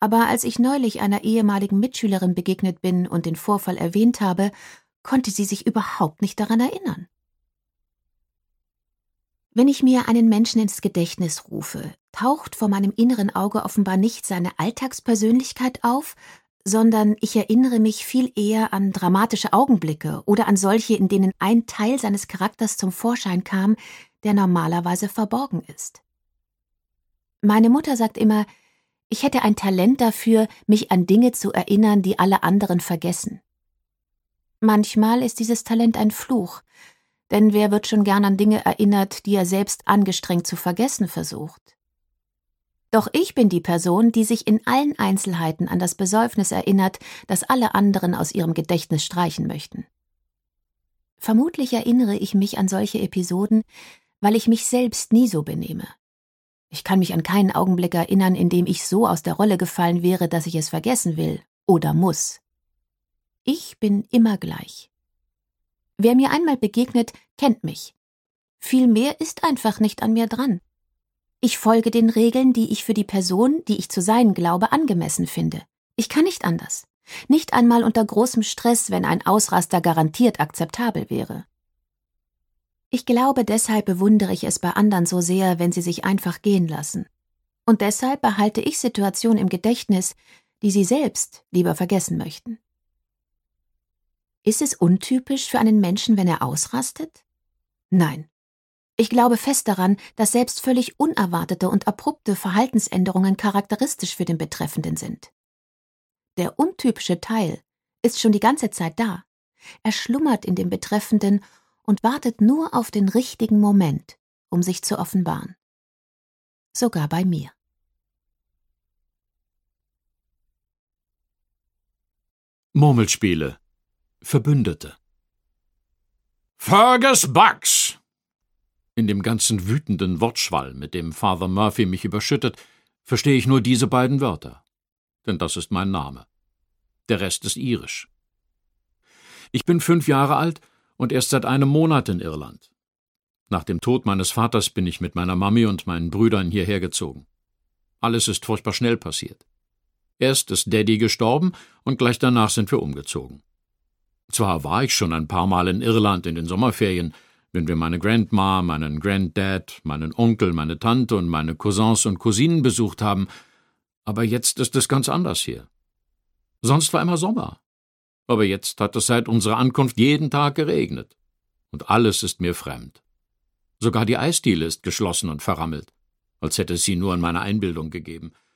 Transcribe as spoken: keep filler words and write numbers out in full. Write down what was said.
Aber als ich neulich einer ehemaligen Mitschülerin begegnet bin und den Vorfall erwähnt habe, konnte sie sich überhaupt nicht daran erinnern. Wenn ich mir einen Menschen ins Gedächtnis rufe, taucht vor meinem inneren Auge offenbar nicht seine Alltagspersönlichkeit auf, sondern ich erinnere mich viel eher an dramatische Augenblicke oder an solche, in denen ein Teil seines Charakters zum Vorschein kam, der normalerweise verborgen ist. Meine Mutter sagt immer, ich hätte ein Talent dafür, mich an Dinge zu erinnern, die alle anderen vergessen. Manchmal ist dieses Talent ein Fluch, denn wer wird schon gern an Dinge erinnert, die er selbst angestrengt zu vergessen versucht? Doch ich bin die Person, die sich in allen Einzelheiten an das Besäufnis erinnert, das alle anderen aus ihrem Gedächtnis streichen möchten. Vermutlich erinnere ich mich an solche Episoden, weil ich mich selbst nie so benehme. Ich kann mich an keinen Augenblick erinnern, in dem ich so aus der Rolle gefallen wäre, dass ich es vergessen will oder muss. Ich bin immer gleich. Wer mir einmal begegnet, kennt mich. Viel mehr ist einfach nicht an mir dran. Ich folge den Regeln, die ich für die Person, die ich zu sein glaube, angemessen finde. Ich kann nicht anders. Nicht einmal unter großem Stress, wenn ein Ausraster garantiert akzeptabel wäre. Ich glaube, deshalb bewundere ich es bei anderen so sehr, wenn sie sich einfach gehen lassen. Und deshalb behalte ich Situationen im Gedächtnis, die sie selbst lieber vergessen möchten. Ist es untypisch für einen Menschen, wenn er ausrastet? Nein. Ich glaube fest daran, dass selbst völlig unerwartete und abrupte Verhaltensänderungen charakteristisch für den Betreffenden sind. Der untypische Teil ist schon die ganze Zeit da. Er schlummert in dem Betreffenden und wartet nur auf den richtigen Moment, um sich zu offenbaren. Sogar bei mir. Murmelspiele. Verbündete. Fergus Bucks! In dem ganzen wütenden Wortschwall, mit dem Father Murphy mich überschüttet, verstehe ich nur diese beiden Wörter. Denn das ist mein Name. Der Rest ist irisch. Ich bin fünf Jahre alt und erst seit einem Monat in Irland. Nach dem Tod meines Vaters bin ich mit meiner Mami und meinen Brüdern hierher gezogen. Alles ist furchtbar schnell passiert. Erst ist Daddy gestorben und gleich danach sind wir umgezogen. Zwar war ich schon ein paar Mal in Irland in den Sommerferien, wenn wir meine Grandma, meinen Granddad, meinen Onkel, meine Tante und meine Cousins und Cousinen besucht haben, aber jetzt ist es ganz anders hier. Sonst war immer Sommer. Aber jetzt hat es seit unserer Ankunft jeden Tag geregnet. Und alles ist mir fremd. Sogar die Eisdiele ist geschlossen und verrammelt, als hätte es sie nur in meiner Einbildung gegeben.